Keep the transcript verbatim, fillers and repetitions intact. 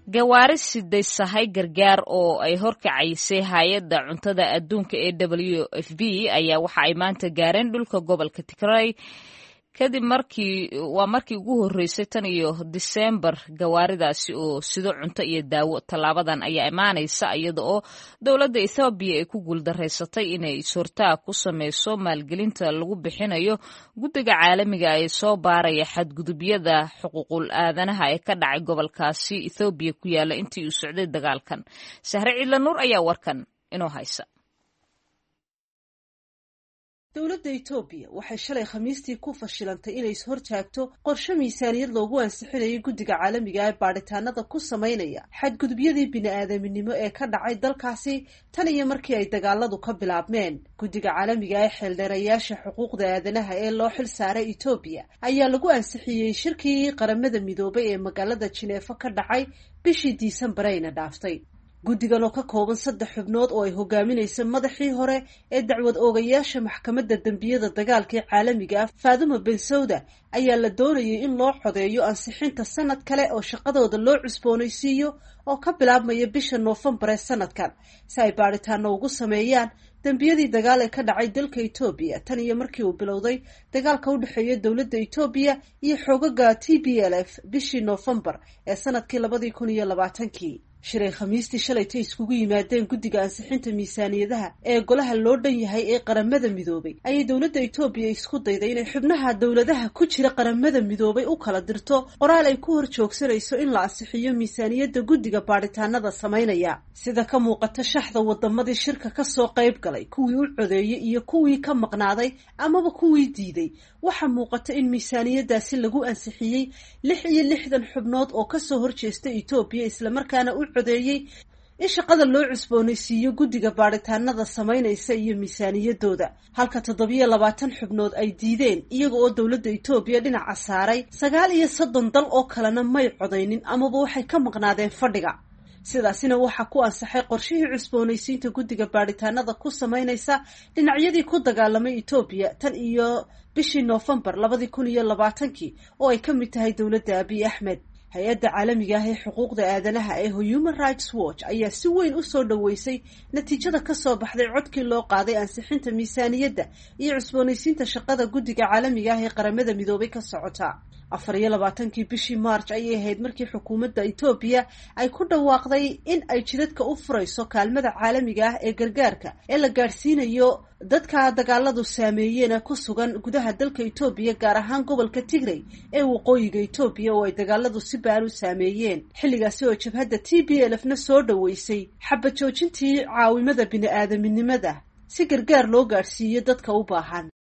gawaari siday sahay gargaar oo ay horkacaysay hay-adda cuntada adduunka ee W F P ayaa waxa ay maanta gaareen dhulka gobolka Tigray kadib markii waa markii ugu horeysay tan iyo December gawaaridaasi oo sido cunto iyo daawo talaabadan ayaa imaanaysa iyada oo dowladda Ethiopia ay ku guuldareysatay inay sortaa ku sameyso maalgelinta lagu bixinayo guddiga caalamiga ee soo baaraya xadgudubyada xuquuqul aadanaha ee ka dhacay gobolkaasi Ethiopia ku yaala intii uu socday dagaalkan. Sahre Ciidla Nuur ayaa warkan inoo haysa. dowladda Ethiopia waxay shalay Khamiistii ku fashilantay inay is hortaagto qorshe miisaaniyad loogu ansixinayo guddiga caalamiga ee baaritaanada ku sameynaya xadgudubyadii bini'aadaminimo ee ka dhacay dalkaasi tan iyo markii ay dagaaladu ka bilaabmeen. guddiga caalamiga ee xeeldheerayaasha xuquuqda aadanaha ee loo xil saaray Ethiopia ayaa lagu ansixiyey shirkii qaramada midoobay ee magaalada Geneva ka dhacay bishii Disembar ayna dhaaftay. guddigan oo ka kooban saddex xubnood oo ay hogaaminaysa madaxii hore ee dacwad oogayaasha maxkamadda dambiyada dagaalka ee caalamiga ah Faadumo Bensouda ayaa la doonayay in loo codeeyo ansixinta sanad kale oo shaqadooda loo cusboonaysiiyo oo ka bilaabmaya bisha Noofambar ee sanadkan si ay baaritaano ugu sameeyaan dambiyadii dagaal ee ka dhacay dalka Ethiopia tan iyo markii uu bilowday dagaalka u dhexeeya dowladda Ethiopia iyo xoogagga T P L F bishii Noofambar ee sanadkii labada kun iyo labaatankii. shiray Khamiistii shalaytay iskugu yimaadeen guddiga ansixinta miisaaniyadaha ee golaha loo dhan yahay ee qaramada midoobay ayay dowladda Ethiopia isku dayday inay xubnaha dowladaha ku jira qaramada midoobay u kala dirto qoraal ay ku hor joogsanayso in la ansixiyo miisaaniyadda guddiga baaritaanada sameynaya. sida ka muuqata shaxda wadamadii shirka ka soo qayb galay kuwii u codeeyay iyo kuwii ka maqnaaday amaba kuwii diiday waxa muuqata in miisaaniyadaasi lagu ansixiyay lix iyo lixdan xubnood oo ka soo horjeesta Ethiopia isla markaana u codeeyay in shaqada loo cusboonaysiiyo guddiga baaritaanada sameynaysa iyo miisaaniyadooda halka toddobiyo labaatan xubnood ay diideen iyaga oo dowladda Ethiopia dhinaca saaray sagaal iyo soddon dal oo kalena may codeynin amaba waxay ka maqnaadeen fadhiga. sidaasina waxa ku ansaxay qorshihii cusboonaysiinta guddiga baaritaanada ku sameynaysa dhinacyadii ku dagaalamay Ethiopia tan iyo bishii Noofambar labada kun iyo labaatankii oo ay ka mid tahay dowladda Abiy Ahmed. hay-adda caalamiga ah ee xuquuqda aadanaha ee Human Rights Watch ayaa si weyn u soo dhaweysay natiijada ka soo baxday codkii loo qaaday ansixinta miisaaniyadda iyo cusboonaysiinta shaqada guddiga caalamiga ah ee qaramada midoobay ka socota. afar iyo labaatankii bishii March ayay ahayd markii xukuumadda Ethiopia ay ku dhawaaqday in ay jidadka u furayso kaalmada caalamiga ah ee gargaarka ee la gaarsiinayo dadka dagaaladu saameeyeen ku sugan gudaha dalka Ethiopia gaar ahaan gobolka Tigray ee waqooyiga Ethiopia oo ay dagaaladu si baan u saameeyeen. xilligaasi oo jabhadda T P L F na soo dhaweysay xabad joojintii caawimada bini'aadaminimada si gargaar loo gaarsiiyo dadka u baahan.